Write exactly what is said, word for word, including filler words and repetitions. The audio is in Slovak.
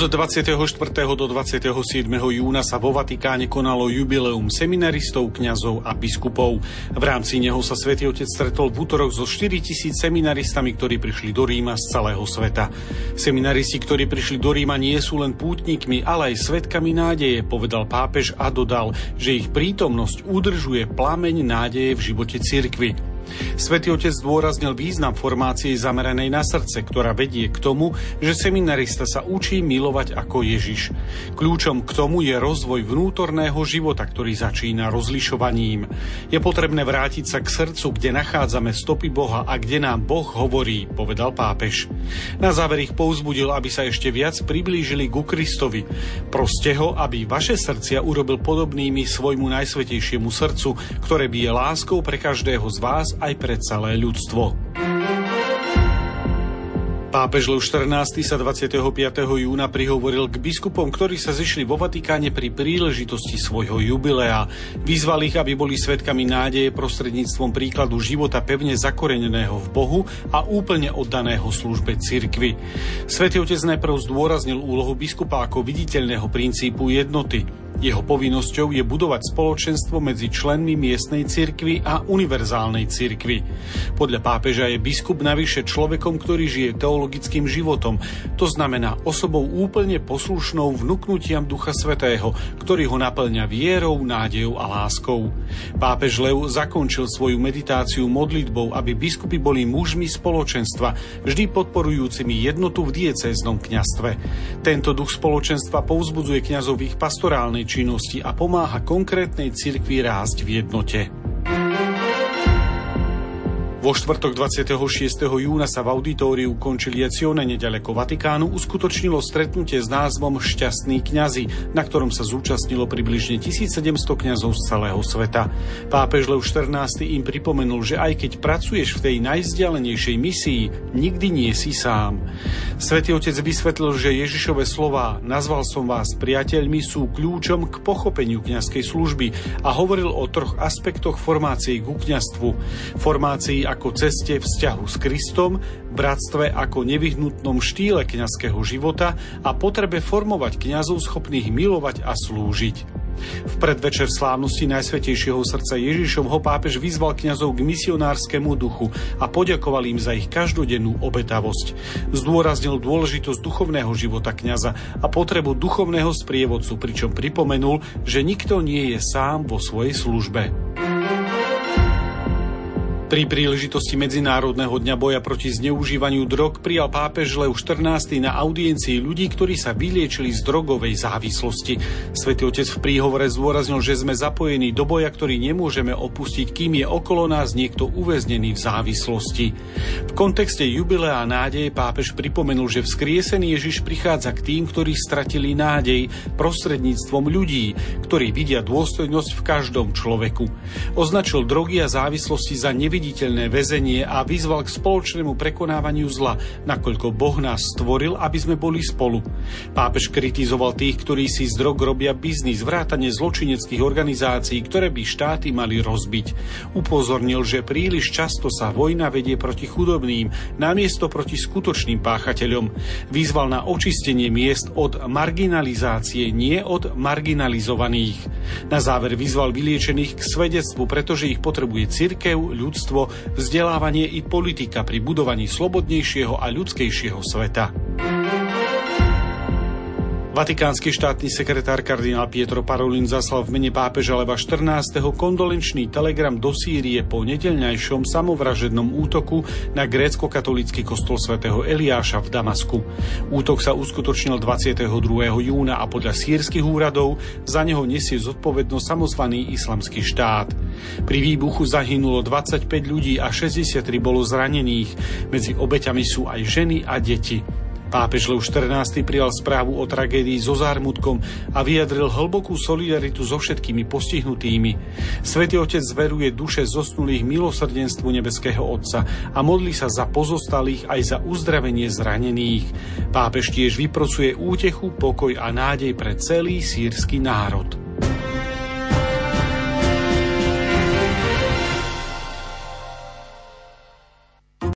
Od dvadsiateho štvrtého do dvadsiateho siedmeho júna sa vo Vatikáne konalo jubileum seminaristov, kňazov a biskupov. V rámci neho sa Svätý Otec stretol v útorok so štyritisíc seminaristami, ktorí prišli do Ríma z celého sveta. Seminaristi, ktorí prišli do Ríma, nie sú len pútnikmi, ale aj svedkami nádeje, povedal pápež a dodal, že ich prítomnosť udržuje plameň nádeje v živote cirkvi. Svätý Otec zdôraznil význam formácie zameranej na srdce, ktorá vedie k tomu, že seminarista sa učí milovať ako Ježiš. Kľúčom k tomu je rozvoj vnútorného života, ktorý začína rozlišovaním. Je potrebné vrátiť sa k srdcu, kde nachádzame stopy Boha a kde nám Boh hovorí, povedal pápež. Na záver ich povzbudil, aby sa ešte viac priblížili ku Kristovi. Proste ho, aby vaše srdcia urobil podobnými svojmu najsvätejšiemu srdcu, ktoré bije láskou pre každého z vás aj pre celé ľudstvo. Pápež Lev štrnásty sa dvadsiateho piateho júna prihovoril k biskupom, ktorí sa zišli vo Vatikáne pri príležitosti svojho jubilea. Vyzval ich, aby boli svedkami nádeje prostredníctvom príkladu života pevne zakoreneného v Bohu a úplne oddaného službe cirkvi. Svätý Otec najprv zdôraznil úlohu biskupa ako viditeľného princípu jednoty. Jeho povinnosťou je budovať spoločenstvo medzi členmi miestnej cirkvi a univerzálnej cirkvi. Podľa pápeža je biskup navyše človekom, ktorý žije teologickým životom, to znamená osobou úplne poslušnou vnuknutiam Ducha Svätého, ktorý ho naplňa vierou, nádejou a láskou. Pápež Lev zakončil svoju meditáciu modlitbou, aby biskupy boli mužmi spoločenstva, vždy podporujúcimi jednotu v diecéznom kňazstve. Tento duch spoločenstva povzbudzuje kňazov v ich pastorálnej činnosti a pomáha konkrétnej cirkvi rásť v jednote. Vo štvrtok dvadsiateho šiesteho júna sa v auditóriu Conciliazione neďaleko Vatikánu uskutočnilo stretnutie s názvom Šťastní kňazi, na ktorom sa zúčastnilo približne tisícsedemsto kňazov z celého sveta. Pápež Lev štrnásty im pripomenul, že aj keď pracuješ v tej najvzdialenejšej misii, nikdy nie si sám. Svätý Otec vysvetlil, že Ježišove slová "Nazval som vás priateľmi" sú kľúčom k pochopeniu kňazskej služby a hovoril o troch aspektoch formácií ku kňazstvu. Formácii ako ceste vzťahu s Kristom, bratstve ako nevyhnutnom štýle kňazského života a potrebe formovať kňazov schopných milovať a slúžiť. V predvečer slávnosti Najsvätejšieho srdca Ježišovho pápež vyzval kňazov k misionárskemu duchu a poďakoval im za ich každodennú obetavosť. Zdôraznil dôležitosť duchovného života kňaza a potrebu duchovného sprievodcu, pričom pripomenul, že nikto nie je sám vo svojej službe. Pri príležitosti Medzinárodného dňa boja proti zneužívaniu drog prijal pápež Lev štrnásty na audiencii ľudí, ktorí sa vyliečili z drogovej závislosti. Svätý Otec v príhovore zdôraznil, že sme zapojení do boja, ktorý nemôžeme opustiť, kým je okolo nás niekto uväznený v závislosti. V kontexte jubilea nádeje pápež pripomenul, že vzkriesený Ježiš prichádza k tým, ktorí stratili nádej prostredníctvom ľudí, ktorí vidia dôstojnosť v každom človeku. Označil drogy a závislosti za neviditeľné viditeľné väzenie a vyzval k spoločnému prekonávaniu zla, nakoľko Boh nás stvoril, aby sme boli spolu. Pápež kritizoval tých, ktorí si z drog robia biznis, vrátane zločineckých organizácií, ktoré by štáty mali rozbiť. Upozornil, že príliš často sa vojna vedie proti chudobným, namiesto proti skutočným páchateľom. Vyzval na očistenie miest od marginalizácie, nie od marginalizovaných. Na záver vyzval vyliečených k svedectvu, pretože ich potrebuje cirkev, ľudstvo, vzdelávanie i politika pri budovaní slobodnejšieho a ľudskejšieho sveta. Vatikánsky štátny sekretár kardinál Pietro Parolin zaslal v mene pápeža Leva štrnásteho kondolenčný telegram do Sýrie po nedeľňajšom samovražednom útoku na grécko-katolícky kostol svätého Eliáša v Damasku. Útok sa uskutočnil dvadsiateho druhého júna a podľa sýrskych úradov za neho nesie zodpovednosť samozvaný Islamský štát. Pri výbuchu zahynulo dvadsaťpäť ľudí a šesťdesiattri bolo zranených. Medzi obeťami sú aj ženy a deti. Pápež Lev štrnásty prijal správu o tragédii so zármutkom a vyjadril hlbokú solidaritu so všetkými postihnutými. Svätý Otec zveruje duše zosnulých milosrdenstvu nebeského Otca a modlí sa za pozostalých aj za uzdravenie zranených. Pápež tiež vyprosuje útechu, pokoj a nádej pre celý sýrsky národ.